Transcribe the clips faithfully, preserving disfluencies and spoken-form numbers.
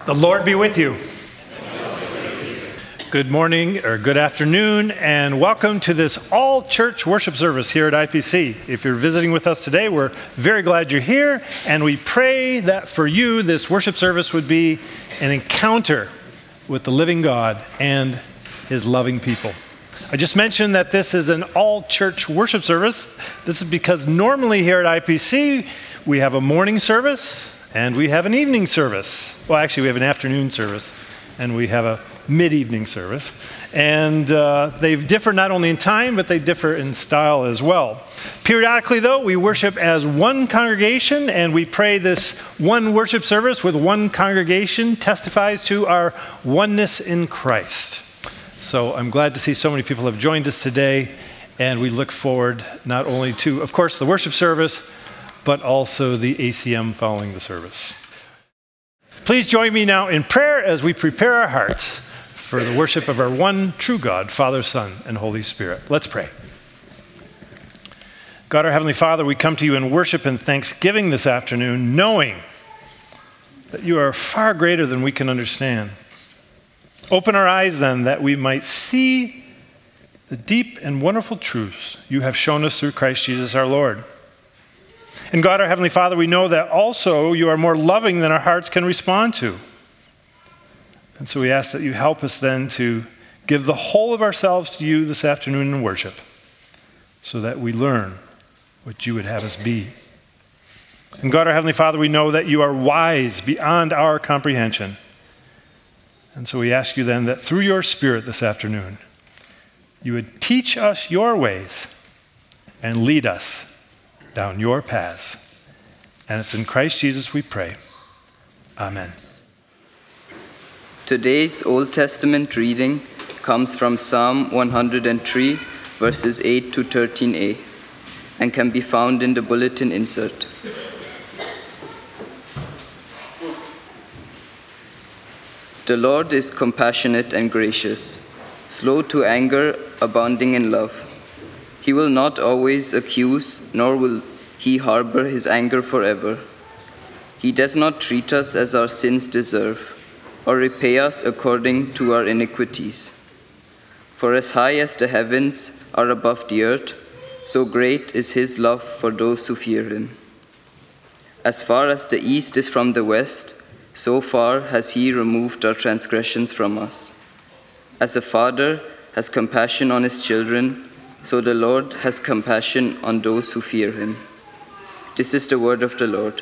The Lord be with you. Good morning or good afternoon, and welcome to this all-church worship service here at I P C. If you're visiting with us today, we're very glad you're here, and we pray that for you this worship service would be an encounter with the living God and his loving people. I just mentioned that this is an all-church worship service. This is because normally here at I P C, we have a morning service and we have an evening service. Well, actually, we have an afternoon service and we have a mid-evening service. And uh, they differ not only in time, but they differ in style as well. Periodically, though, we worship as one congregation, and we pray this one worship service with one congregation testifies to our oneness in Christ. So I'm glad to see so many people have joined us today, and we look forward not only to, of course, the worship service, but also the A C M following the service. Please join me now in prayer as we prepare our hearts for the worship of our one true God, Father, Son, and Holy Spirit. Let's pray. God, our Heavenly Father, we come to you in worship and thanksgiving this afternoon, knowing that you are far greater than we can understand. Open our eyes then that we might see the deep and wonderful truths you have shown us through Christ Jesus our Lord. And God, our Heavenly Father, we know that also you are more loving than our hearts can respond to. And so we ask that you help us then to give the whole of ourselves to you this afternoon in worship, so that we learn what you would have us be. And God, our Heavenly Father, we know that you are wise beyond our comprehension. And so we ask you then that through your Spirit this afternoon, you would teach us your ways and lead us down your paths. And it's in Christ Jesus we pray. Amen. Today's Old Testament reading comes from Psalm one hundred three, verses eight to thirteen a, and can be found in the bulletin insert. The Lord is compassionate and gracious, slow to anger, abounding in love. He will not always accuse, nor will he harbor his anger forever. He does not treat us as our sins deserve, or repay us according to our iniquities. For as high as the heavens are above the earth, so great is his love for those who fear him. As far as the east is from the west, so far has he removed our transgressions from us. As a father has compassion on his children, so the Lord has compassion on those who fear him. This is the word of the Lord.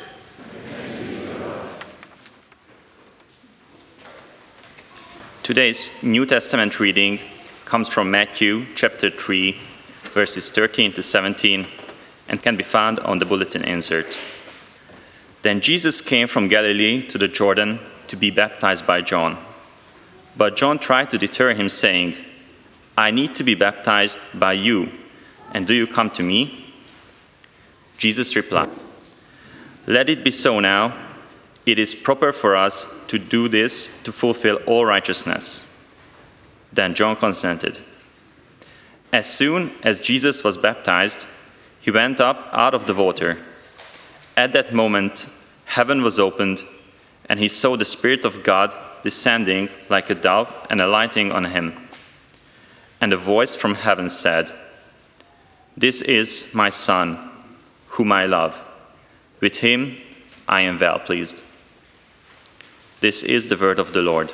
Today's New Testament reading comes from Matthew chapter three, verses thirteen to seventeen, and can be found on the bulletin insert. Then Jesus came from Galilee to the Jordan to be baptized by John. But John tried to deter him, saying, I need to be baptized by you, and do you come to me? Jesus replied, Let it be so now. It is proper for us to do this to fulfill all righteousness. Then John consented. As soon as Jesus was baptized, he went up out of the water. At that moment, heaven was opened, and he saw the Spirit of God descending like a dove and alighting on him. And a voice from heaven said, This is my Son, whom I love. With him I am well pleased. This is the word of the Lord.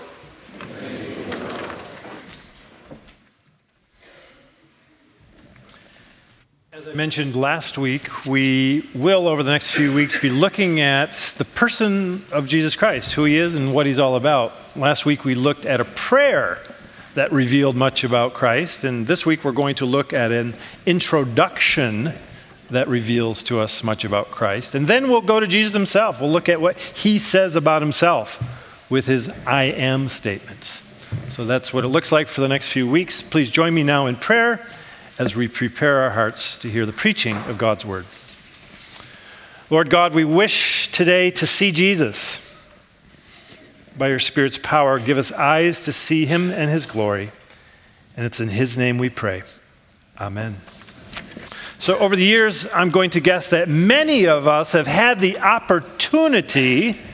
As I mentioned last week, we will, over the next few weeks, be looking at the person of Jesus Christ, who he is and what he's all about. Last week we looked at a prayer that revealed much about Christ, and this week we're going to look at an introduction that reveals to us much about Christ. And then we'll go to Jesus himself. We'll look at what he says about himself with his I am statements. So that's what it looks like for the next few weeks. Please join me now in prayer as we prepare our hearts to hear the preaching of God's word. Lord God, we wish today to see Jesus. By your Spirit's power, give us eyes to see him and his glory. And it's in his name we pray. Amen. So over the years, I'm going to guess that many of us have had the opportunity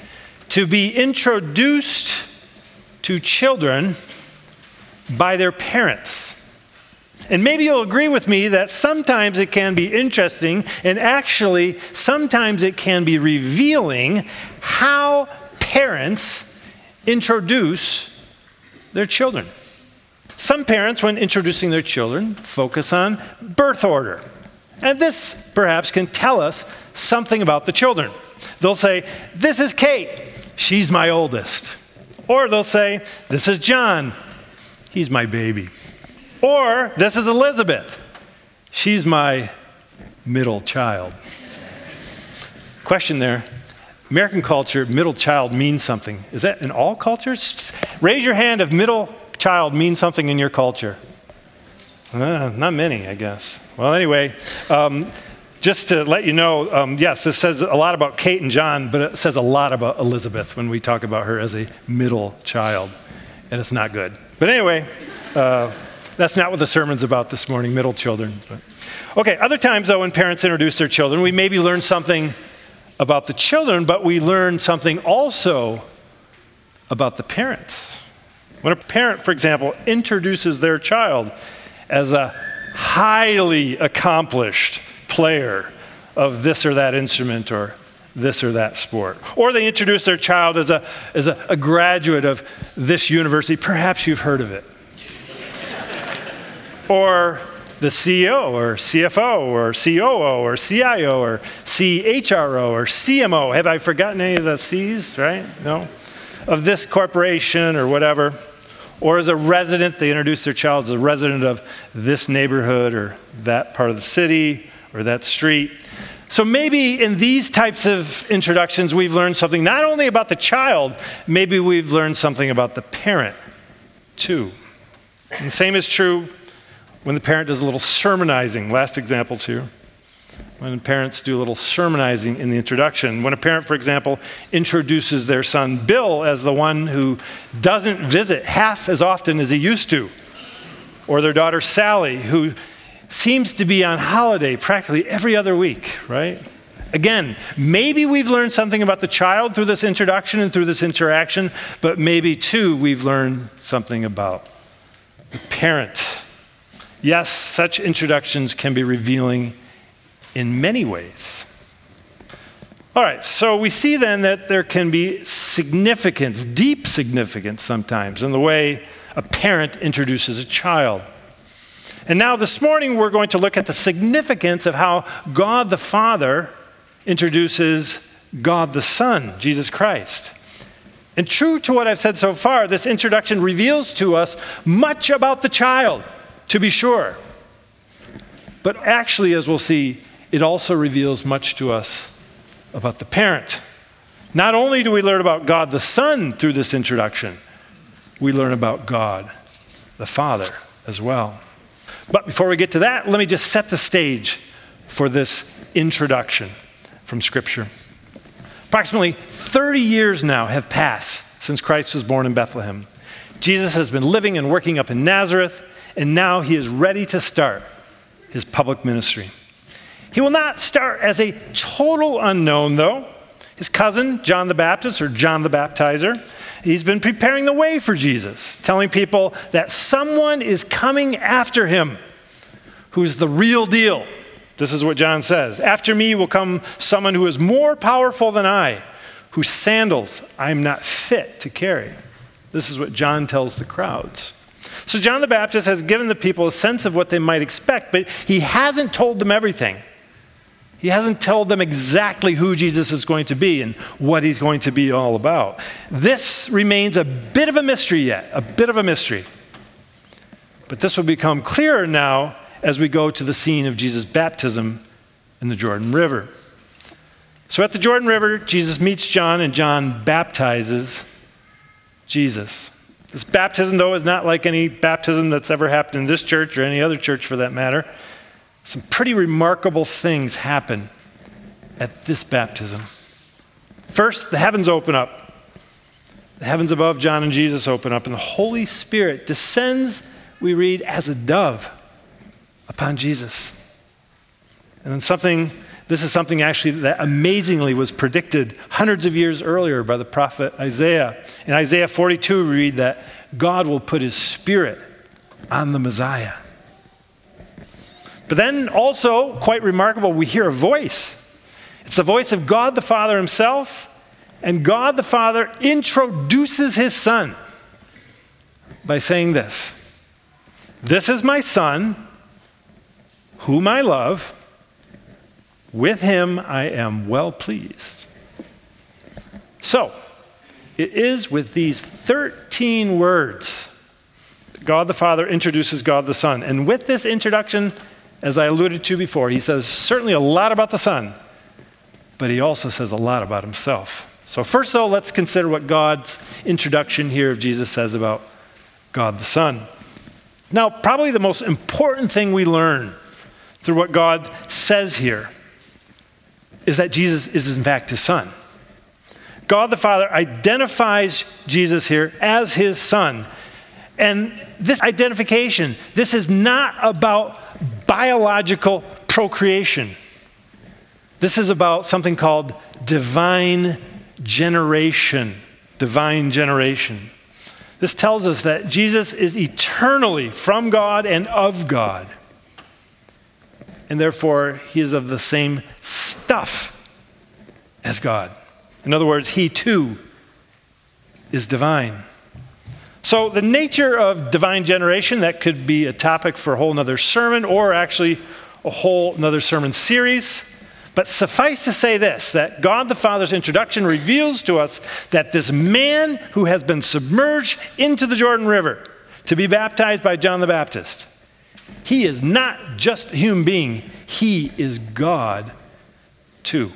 to be introduced to children by their parents. And maybe you'll agree with me that sometimes it can be interesting, and actually sometimes it can be revealing how parents introduce their children. Some parents, when introducing their children, focus on birth order. And this perhaps can tell us something about the children. They'll say, "This is Kate, she's my oldest." Or they'll say, "This is John, he's my baby." Or, "This is Elizabeth, she's my middle child." Question there. American culture, middle child means something. Is that in all cultures? Raise your hand if middle child means something in your culture. Uh, not many, I guess. Well, anyway, um, just to let you know, um, yes, this says a lot about Kate and John, but it says a lot about Elizabeth when we talk about her as a middle child, and it's not good. But anyway, uh, that's not what the sermon's about this morning, middle children. But. Okay, other times, though, when parents introduce their children, we maybe learn something about the children, but we learn something also about the parents. When a parent, for example, introduces their child as a highly accomplished player of this or that instrument or this or that sport, or they introduce their child as a, as a, a graduate of this university, perhaps you've heard of it, or the C E O or C F O or C O O or C I O or C H R O or C M O. Have I forgotten any of the C's, right? No? Of this corporation or whatever. Or as a resident, they introduce their child as a resident of this neighborhood or that part of the city or that street. So maybe in these types of introductions, we've learned something not only about the child, maybe we've learned something about the parent too. And the same is true when the parent does a little sermonizing. Last examples here. When parents do a little sermonizing in the introduction. When a parent, for example, introduces their son Bill as the one who doesn't visit half as often as he used to. Or their daughter Sally, who seems to be on holiday practically every other week, right? Again, maybe we've learned something about the child through this introduction and through this interaction, but maybe too we've learned something about the parent. Yes, such introductions can be revealing in many ways. All right, so we see then that there can be significance, deep significance sometimes, in the way a parent introduces a child. And now this morning we're going to look at the significance of how God the Father introduces God the Son, Jesus Christ. And true to what I've said so far, this introduction reveals to us much about the child, to be sure. But actually, as we'll see, it also reveals much to us about the parent. Not only do we learn about God the Son through this introduction, we learn about God the Father as well. But before we get to that, let me just set the stage for this introduction from Scripture. Approximately thirty years now have passed since Christ was born in Bethlehem. Jesus has been living and working up in Nazareth, and now he is ready to start his public ministry. He will not start as a total unknown, though. His cousin, John the Baptist, or John the Baptizer, he's been preparing the way for Jesus, telling people that someone is coming after him who's the real deal. This is what John says. After me will come someone who is more powerful than I, whose sandals I am not fit to carry. This is what John tells the crowds. So John the Baptist has given the people a sense of what they might expect, but he hasn't told them everything. He hasn't told them exactly who Jesus is going to be and what he's going to be all about. This remains a bit of a mystery yet, a bit of a mystery. But this will become clearer now as we go to the scene of Jesus' baptism in the Jordan River. So at the Jordan River, Jesus meets John, and John baptizes Jesus. This baptism, though, is not like any baptism that's ever happened in this church or any other church for that matter. Some pretty remarkable things happen at this baptism. First, the heavens open up. The heavens above John and Jesus open up, and the Holy Spirit descends, we read, as a dove upon Jesus. And then something This is something actually that amazingly was predicted hundreds of years earlier by the prophet Isaiah. In Isaiah forty-two, we read that God will put his Spirit on the Messiah. But then also, quite remarkable, we hear a voice. It's the voice of God the Father himself, and God the Father introduces his Son by saying this: "This is my Son, whom I love. With him I am well pleased." So, it is with these thirteen words that God the Father introduces God the Son. And with this introduction, as I alluded to before, he says certainly a lot about the Son, but he also says a lot about himself. So first, though, let's consider what God's introduction here of Jesus says about God the Son. Now, probably the most important thing we learn through what God says here is that Jesus is in fact his Son. God the Father identifies Jesus here as his Son. And this identification, this is not about biological procreation. This is about something called divine generation. Divine generation. This tells us that Jesus is eternally from God and of God. And therefore, he is of the same stuff as God. In other words, he too is divine. So the nature of divine generation, that could be a topic for a whole nother sermon, or actually a whole nother sermon series. But suffice to say this, that God the Father's introduction reveals to us that this man who has been submerged into the Jordan River to be baptized by John the Baptist, he is not just a human being, he is God too.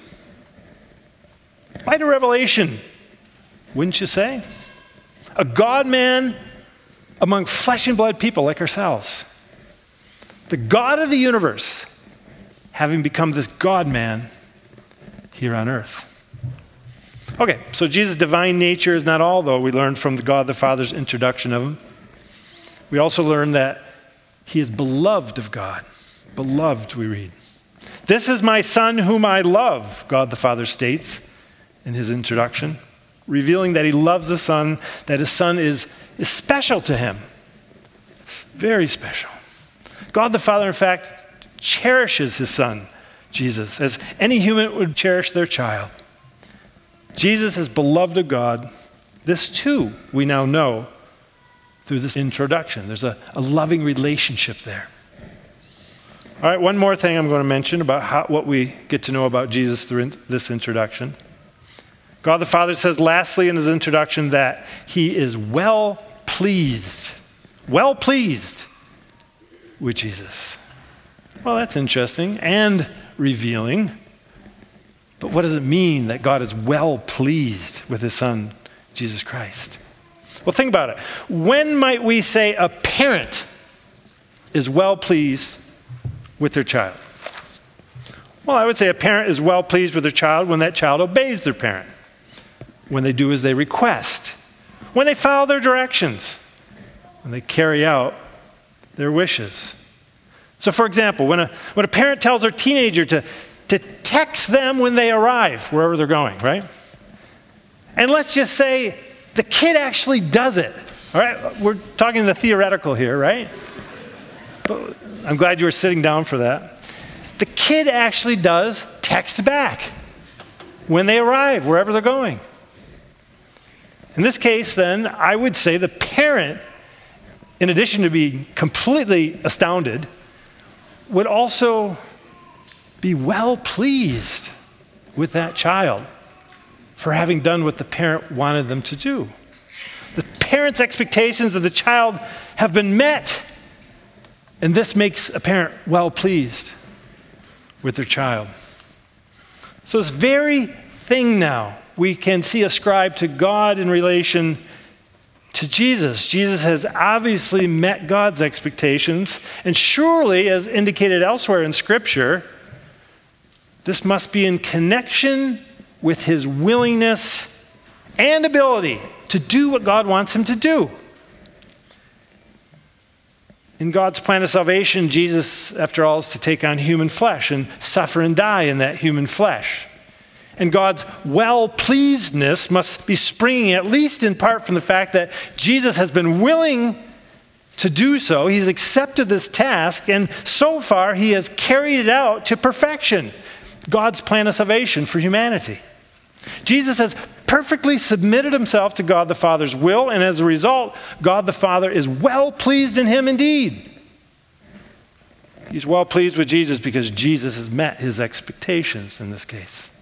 Quite a revelation, wouldn't you say? A God-man among flesh and blood people like ourselves. The God of the universe having become this God-man here on earth. Okay, so Jesus' divine nature is not all, though, we learned from the God the Father's introduction of him. We also learn that he is beloved of God. Beloved, we read. "This is my Son whom I love," God the Father states in his introduction, revealing that he loves the Son, that his Son is, is special to him. It's very special. God the Father, in fact, cherishes his Son, Jesus, as any human would cherish their child. Jesus is beloved of God. This too we now know through this introduction. There's a, a loving relationship there. All right, one more thing I'm going to mention about how, what we get to know about Jesus through in, this introduction. God the Father says lastly in his introduction that he is well pleased. Well pleased with Jesus. Well, that's interesting and revealing. But what does it mean that God is well pleased with his Son, Jesus Christ? Well, think about it. When might we say a parent is well pleased with their child? Well, I would say a parent is well pleased with their child when that child obeys their parent, when they do as they request, when they follow their directions, when they carry out their wishes. So, for example, when a, when a parent tells their teenager to, to text them when they arrive, wherever they're going, right? And let's just say the kid actually does it, all right? We're talking the theoretical here, right? But I'm glad you were sitting down for that. The kid actually does text back when they arrive, wherever they're going. In this case, then, I would say the parent, in addition to being completely astounded, would also be well pleased with that child for having done what the parent wanted them to do. The parent's expectations of the child have been met, and this makes a parent well pleased with their child. So this very thing now we can see ascribed to God in relation to Jesus. Jesus has obviously met God's expectations, and surely, as indicated elsewhere in Scripture, this must be in connection with his willingness and ability to do what God wants him to do. In God's plan of salvation, Jesus, after all, is to take on human flesh and suffer and die in that human flesh. And God's well-pleasedness must be springing at least in part from the fact that Jesus has been willing to do so. He's accepted this task, and so far he has carried it out to perfection. God's plan of salvation for humanity. Jesus has perfectly submitted himself to God the Father's will, and as a result, God the Father is well pleased in him indeed. He's well pleased with Jesus because Jesus has met his expectations in this case.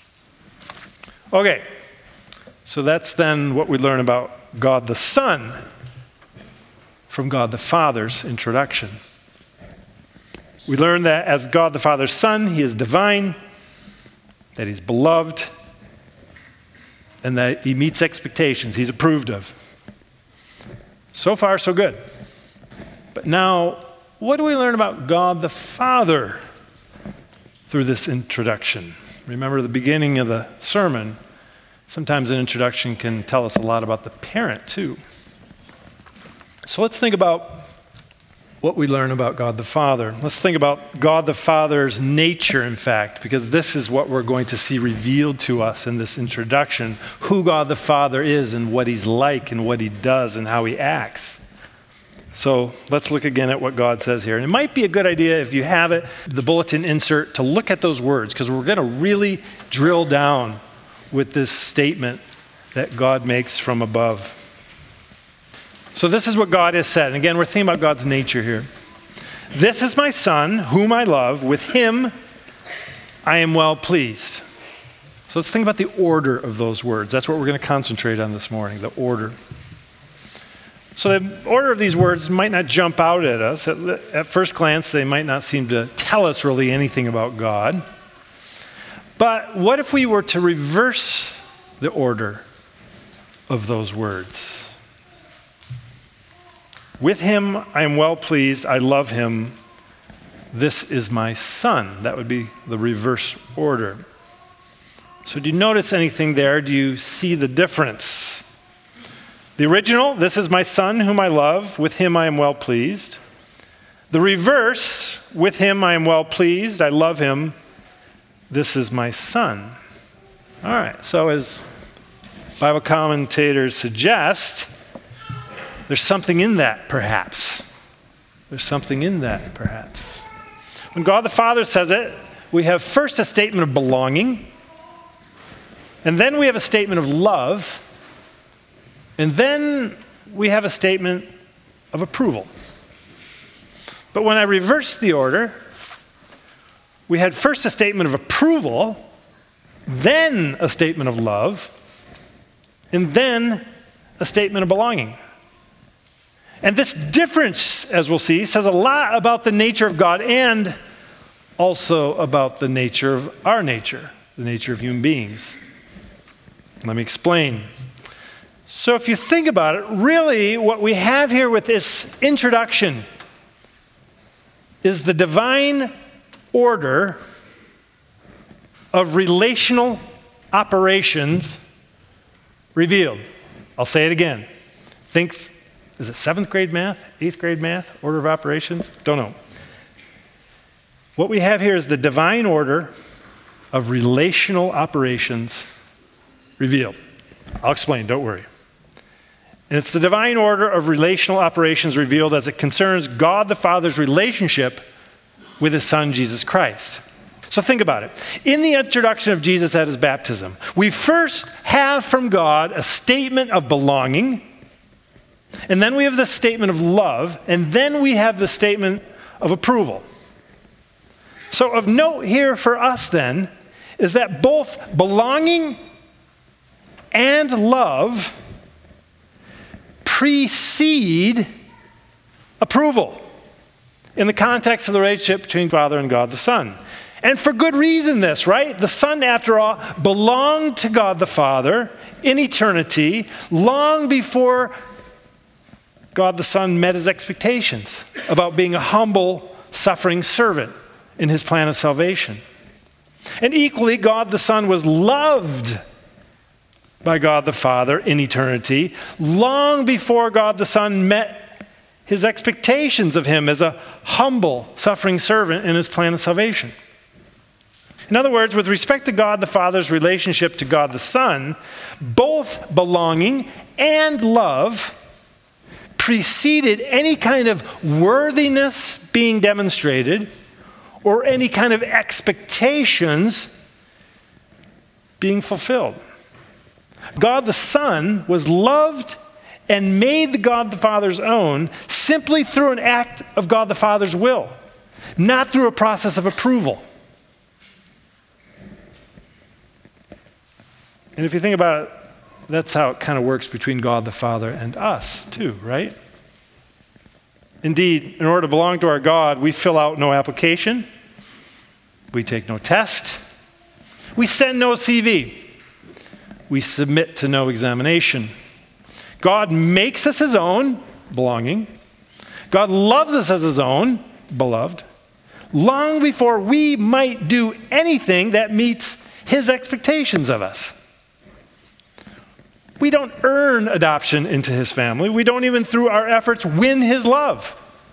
Okay, so that's then what we learn about God the Son from God the Father's introduction. We learn that as God the Father's Son, he is divine, that he's beloved, and that he meets expectations, he's approved of. So far, so good. But now, what do we learn about God the Father through this introduction? Remember the beginning of the sermon. Sometimes an introduction can tell us a lot about the parent, too. So let's think about what we learn about God the Father. Let's think about God the Father's nature, in fact, because this is what we're going to see revealed to us in this introduction, who God the Father is and what he's like and what he does and how he acts. So let's look again at what God says here. And it might be a good idea, if you have it, the bulletin insert, to look at those words, because we're going to really drill down with this statement that God makes from above. So this is what God has said. And again, we're thinking about God's nature here. This is my Son, whom I love. With him I am well pleased. So let's think about the order of those words. That's what we're going to concentrate on this morning, the order. So the order of these words might not jump out at us. At, at first glance, they might not seem to tell us really anything about God. But what if we were to reverse the order of those words? With him I am well pleased, I love him. This is my Son. That would be the reverse order. So do you notice anything there? Do you see the difference? The original, this is my Son whom I love, with him I am well pleased. The reverse, with him I am well pleased, I love him, this is my Son. All right, so as Bible commentators suggest, there's something in that, perhaps. There's something in that, perhaps. When God the Father says it, we have first a statement of belonging, and then we have a statement of love, and then we have a statement of approval. But when I reverse the order, we had first a statement of approval, then a statement of love, and then a statement of belonging. And this difference, as we'll see, says a lot about the nature of God and also about the nature of our nature, the nature of human beings. Let me explain. So if you think about it, really what we have here with this introduction is the divine order of relational operations revealed. I'll say it again. Think, is it seventh grade math, eighth grade math, order of operations? Don't know. What we have here is the divine order of relational operations revealed. I'll explain, don't worry. And it's the divine order of relational operations revealed as it concerns God the Father's relationship with his Son, Jesus Christ. So think about it. In the introduction of Jesus at his baptism, we first have from God a statement of belonging, and then we have the statement of love, and then we have the statement of approval. So of note here for us then is that both belonging and love precede approval in the context of the relationship between Father and God the Son. And for good reason this, right? The Son, after all, belonged to God the Father in eternity long before God the Son met his expectations about being a humble, suffering servant in his plan of salvation. And equally, God the Son was loved by God the Father in eternity long before God the Son met his expectations of him as a humble, suffering servant in his plan of salvation. In other words, with respect to God the Father's relationship to God the Son, both belonging and love preceded any kind of worthiness being demonstrated or any kind of expectations being fulfilled. God the Son was loved and made the God the Father's own simply through an act of God the Father's will, not through a process of approval. And if you think about it, that's how it kind of works between God the Father and us too, right? Indeed, in order to belong to our God, we fill out no application, we take no test, we send no C V, we submit to no examination. God makes us his own, belonging. God loves us as his own, beloved, long before we might do anything that meets his expectations of us. We don't earn adoption into his family. We don't even, through our efforts, win his love.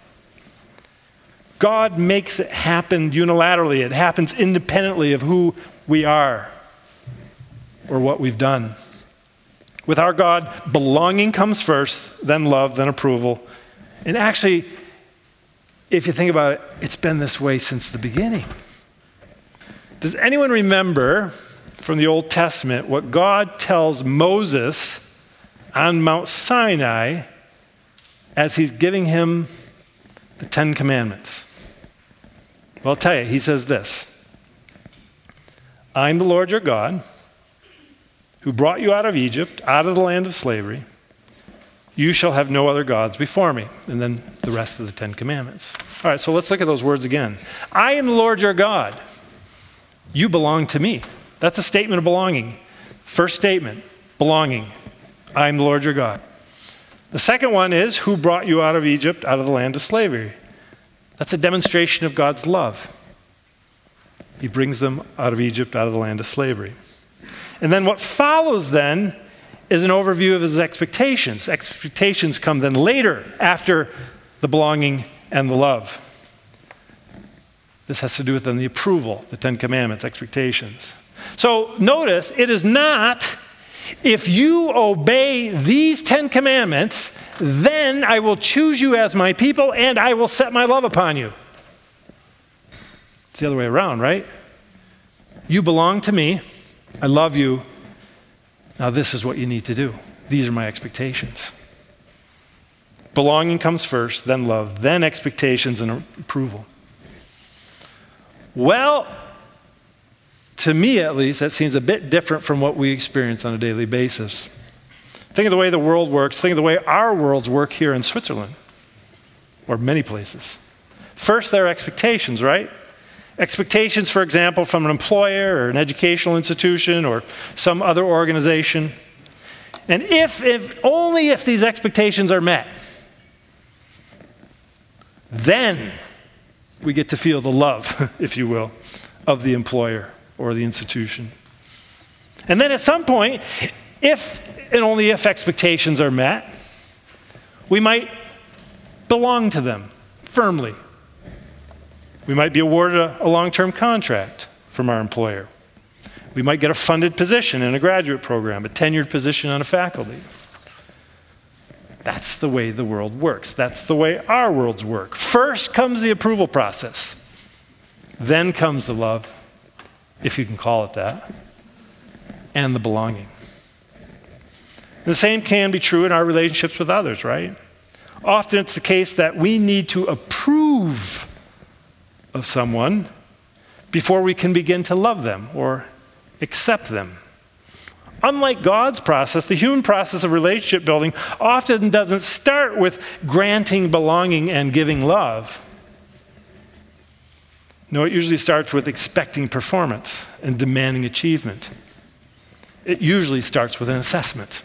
God makes it happen unilaterally. It happens independently of who we are or what we've done. With our God, belonging comes first, then love, then approval. And actually, if you think about it, it's been this way since the beginning. Does anyone remember from the Old Testament what God tells Moses on Mount Sinai as he's giving him the Ten Commandments? Well, I'll tell you, he says this: I'm the Lord your God, who brought you out of Egypt, out of the land of slavery. You shall have no other gods before me. And then the rest of the Ten Commandments. All right, so let's look at those words again. I am the Lord your God. You belong to me. That's a statement of belonging. First statement, belonging. I am the Lord your God. The second one is, who brought you out of Egypt, out of the land of slavery. That's a demonstration of God's love. He brings them out of Egypt, out of the land of slavery. And then what follows then is an overview of his expectations. Expectations come then later, after the belonging and the love. This has to do with then the approval, the Ten Commandments, expectations. So notice, it is not, if you obey these Ten Commandments, then I will choose you as my people and I will set my love upon you. It's the other way around, right? You belong to me. I love you. Now this is what you need to do. These are my expectations. Belonging comes first, then love, then expectations and approval. Well, to me at least, that seems a bit different from what we experience on a daily basis. Think of the way the world works. Think of the way our worlds work here in Switzerland, or many places. First, there are expectations, right? Expectations, for example, from an employer or an educational institution or some other organization. And if, if only if these expectations are met, then we get to feel the love, if you will, of the employer or the institution. And then at some point, if and only if expectations are met, we might belong to them firmly. We might be awarded a, a long-term contract from our employer. We might get a funded position in a graduate program, a tenured position on a faculty. That's the way the world works. That's the way our worlds work. First comes the approval process. Then comes the love, if you can call it that, and the belonging. The same can be true in our relationships with others, right? Often it's the case that we need to approve of someone before we can begin to love them or accept them. Unlike God's process, the human process of relationship building often doesn't start with granting belonging and giving love. No, it usually starts with expecting performance and demanding achievement. It usually starts with an assessment.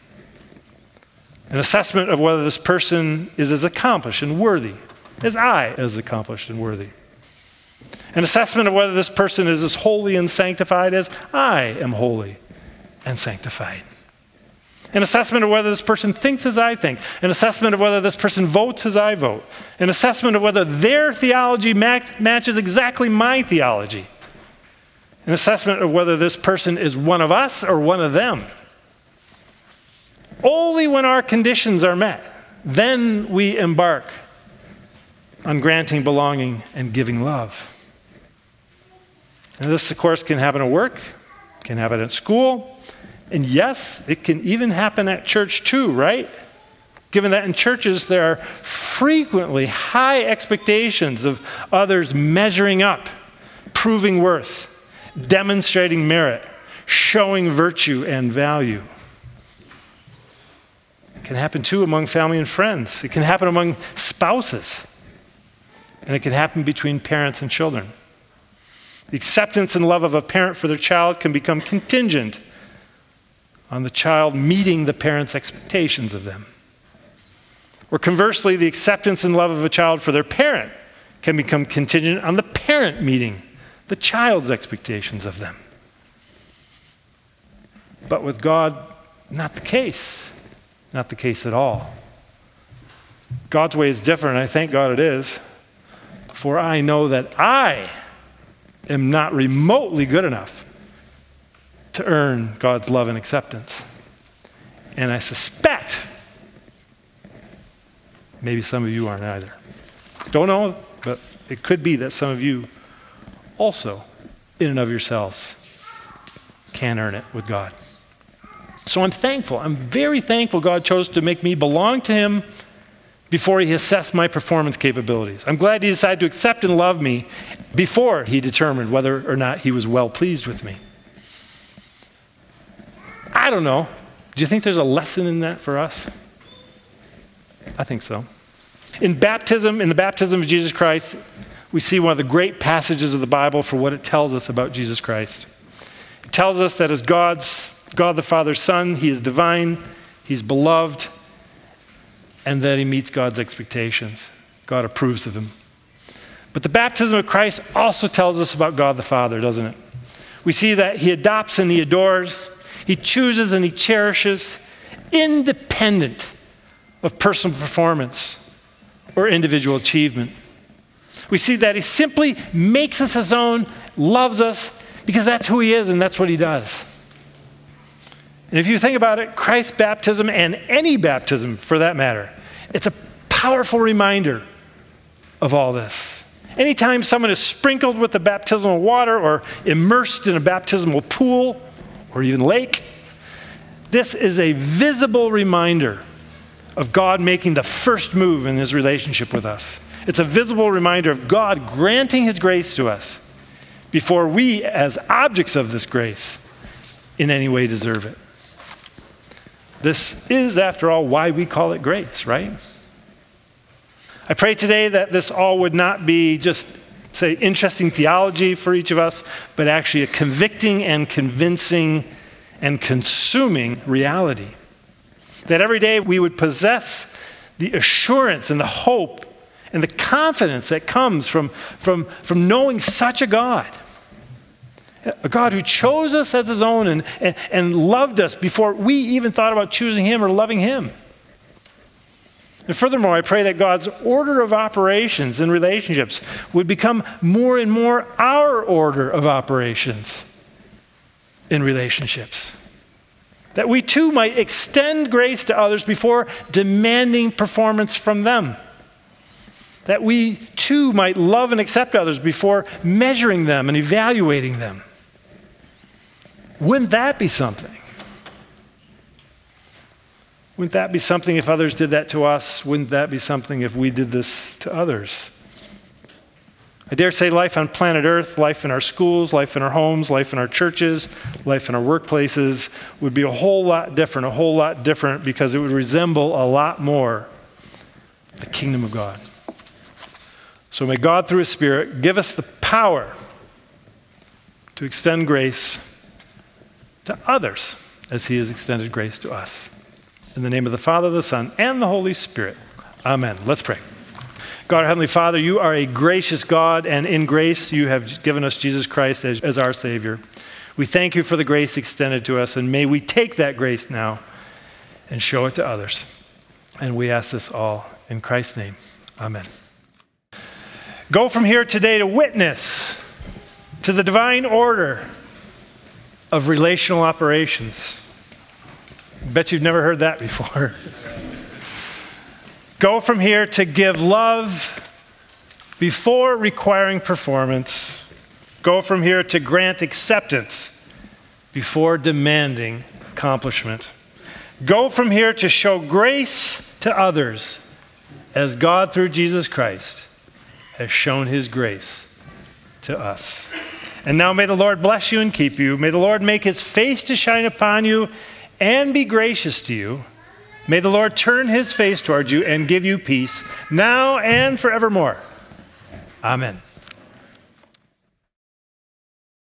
An assessment of whether this person is as accomplished and worthy as I as accomplished and worthy. An assessment of whether this person is as holy and sanctified as I am holy and sanctified. An assessment of whether this person thinks as I think. An assessment of whether this person votes as I vote. An assessment of whether their theology mat- matches exactly my theology. An assessment of whether this person is one of us or one of them. Only when our conditions are met, then we embark on granting belonging and giving love. And this, of course, can happen at work, can happen at school, and yes, it can even happen at church too, right? Given that in churches there are frequently high expectations of others measuring up, proving worth, demonstrating merit, showing virtue and value. It can happen too among family and friends. It can happen among spouses. And it can happen between parents and children. The acceptance and love of a parent for their child can become contingent on the child meeting the parent's expectations of them. Or conversely, the acceptance and love of a child for their parent can become contingent on the parent meeting the child's expectations of them. But with God, not the case. Not the case at all. God's way is different, and I thank God it is. For I know that I am not remotely good enough to earn God's love and acceptance. And I suspect maybe some of you aren't either. Don't know, but it could be that some of you also, in and of yourselves, can earn it with God. So I'm thankful. I'm very thankful God chose to make me belong to him before he assessed my performance capabilities. I'm glad he decided to accept and love me before he determined whether or not he was well pleased with me. I don't know. Do you think there's a lesson in that for us? I think so. In baptism, in the baptism of Jesus Christ, we see one of the great passages of the Bible for what it tells us about Jesus Christ. It tells us that as God's, God the Father's Son, he is divine, he's beloved, and that he meets God's expectations. God approves of him. But the baptism of Christ also tells us about God the Father, doesn't it? We see that he adopts and he adores, he chooses and he cherishes, independent of personal performance or individual achievement. We see that he simply makes us his own, loves us, because that's who he is and that's what he does. And if you think about it, Christ's baptism, and any baptism for that matter, it's a powerful reminder of all this. Anytime someone is sprinkled with the baptismal water or immersed in a baptismal pool or even lake, this is a visible reminder of God making the first move in his relationship with us. It's a visible reminder of God granting his grace to us before we, as objects of this grace, in any way deserve it. This is, after all, why we call it grace, right? I pray today that this all would not be just, say, interesting theology for each of us, but actually a convicting and convincing and consuming reality. That every day we would possess the assurance and the hope and the confidence that comes from, from, from knowing such a God. A God who chose us as his own and, and, and loved us before we even thought about choosing him or loving him. And furthermore, I pray that God's order of operations in relationships would become more and more our order of operations in relationships. That we too might extend grace to others before demanding performance from them. That we too might love and accept others before measuring them and evaluating them. Wouldn't that be something? Wouldn't that be something if others did that to us? Wouldn't that be something if we did this to others? I dare say life on planet Earth, life in our schools, life in our homes, life in our churches, life in our workplaces would be a whole lot different, a whole lot different because it would resemble a lot more the kingdom of God. So may God, through his Spirit, give us the power to extend grace to others as he has extended grace to us. In the name of the Father, the Son, and the Holy Spirit. Amen. Let's pray. God, our Heavenly Father, you are a gracious God, and in grace you have given us Jesus Christ as, as our Savior. We thank you for the grace extended to us, and may we take that grace now and show it to others. And we ask this all in Christ's name. Amen. Go from here today to witness to the divine order of relational operations. Bet you've never heard that before. Go from here to give love before requiring performance. Go from here to grant acceptance before demanding accomplishment. Go from here to show grace to others as God, through Jesus Christ, has shown his grace to us. And now may the Lord bless you and keep you. May the Lord make his face to shine upon you and be gracious to you. May the Lord turn his face towards you and give you peace now and forevermore. Amen.